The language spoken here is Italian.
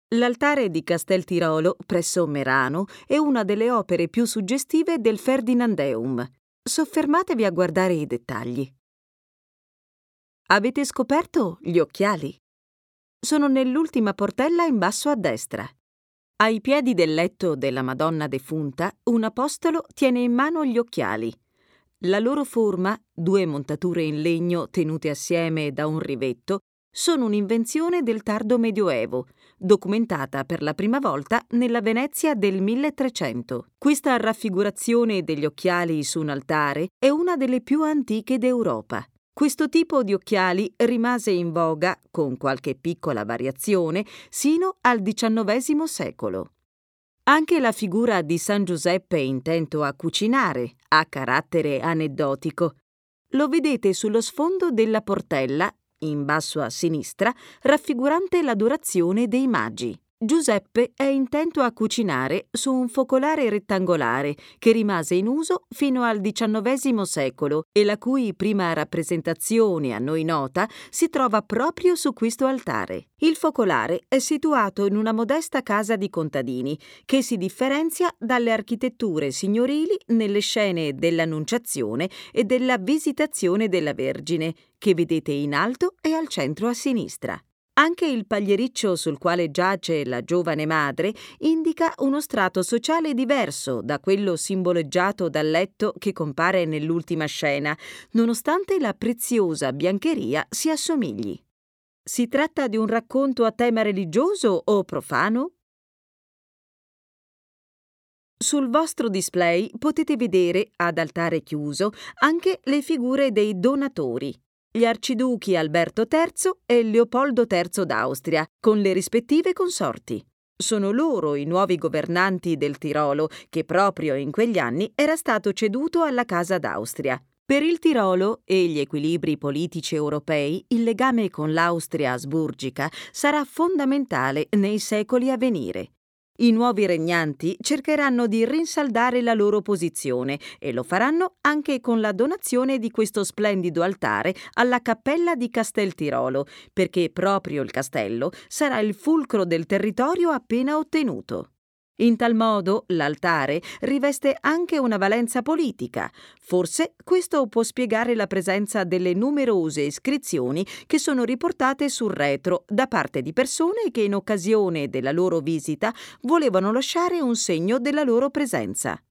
L'altare di Casteltirolo, presso Merano, è una delle opere più suggestive del Ferdinandeum. Soffermatevi a guardare i dettagli. Avete scoperto gli occhiali? Sono nell'ultima portella in basso a destra. Ai piedi del letto della Madonna defunta, un apostolo tiene in mano gli occhiali. La loro forma, due montature in legno tenute assieme da un rivetto, sono un'invenzione del tardo Medioevo, documentata per la prima volta nella Venezia del 1300. Questa raffigurazione degli occhiali su un altare è una delle più antiche d'Europa. Questo tipo di occhiali rimase in voga, con qualche piccola variazione, sino al XIX secolo. Anche la figura di San Giuseppe intento a cucinare ha carattere aneddotico. Lo vedete sullo sfondo della portella, in basso a sinistra, raffigurante l'adorazione dei magi. Giuseppe è intento a cucinare su un focolare rettangolare che rimase in uso fino al XIX secolo e la cui prima rappresentazione a noi nota si trova proprio su questo altare. Il focolare è situato in una modesta casa di contadini che si differenzia dalle architetture signorili nelle scene dell'Annunciazione e della Visitazione della Vergine, che vedete in alto e al centro a sinistra. Anche il pagliericcio sul quale giace la giovane madre indica uno strato sociale diverso da quello simboleggiato dal letto che compare nell'ultima scena, nonostante la preziosa biancheria si assomigli. Si tratta di un racconto a tema religioso o profano? Sul vostro display potete vedere, ad altare chiuso, anche le figure dei donatori, gli arciduchi Alberto III e Leopoldo III d'Austria, con le rispettive consorti. Sono loro i nuovi governanti del Tirolo, che proprio in quegli anni era stato ceduto alla Casa d'Austria. Per il Tirolo e gli equilibri politici europei, il legame con l'Austria asburgica sarà fondamentale nei secoli a venire. I nuovi regnanti cercheranno di rinsaldare la loro posizione e lo faranno anche con la donazione di questo splendido altare alla Cappella di Casteltirolo, perché proprio il castello sarà il fulcro del territorio appena ottenuto. In tal modo l'altare riveste anche una valenza politica. Forse questo può spiegare la presenza delle numerose iscrizioni che sono riportate sul retro da parte di persone che in occasione della loro visita volevano lasciare un segno della loro presenza.